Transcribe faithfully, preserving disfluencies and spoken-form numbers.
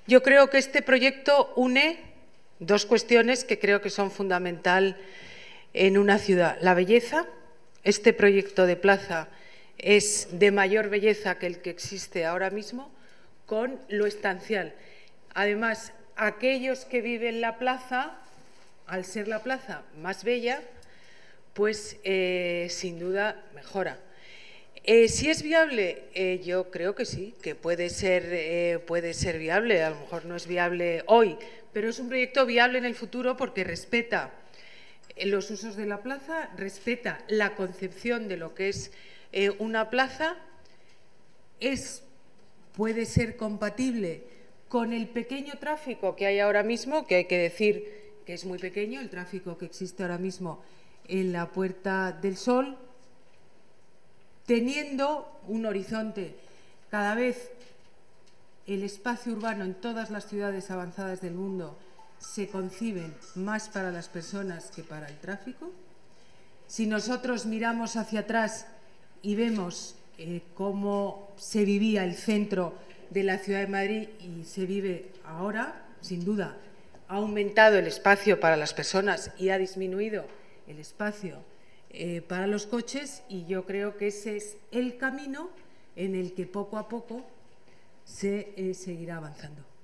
Yo creo que este proyecto une dos cuestiones que creo que son fundamentales en una ciudad. La belleza. Este proyecto de plaza es de mayor belleza que el que existe ahora mismo, con lo estancial. Además, aquellos que viven en la plaza, al ser la plaza más bella, pues eh, sin duda mejora. Eh, si es viable, eh, yo creo que sí, que puede ser, eh, puede ser viable. A lo mejor no es viable hoy, pero es un proyecto viable en el futuro porque respeta los usos de la plaza, respeta la concepción de lo que es eh, una plaza, es, puede ser compatible con el pequeño tráfico que hay ahora mismo, que hay que decir que es muy pequeño, el tráfico que existe ahora mismo en la Puerta del Sol, teniendo un horizonte. Cada vez el espacio urbano en todas las ciudades avanzadas del mundo se conciben más para las personas que para el tráfico. Si nosotros miramos hacia atrás y vemos eh, cómo se vivía el centro de la ciudad de Madrid y se vive ahora, sin duda, ha aumentado el espacio para las personas y ha disminuido el espacio eh, para los coches, y yo creo que ese es el camino en el que poco a poco se eh, seguirá avanzando.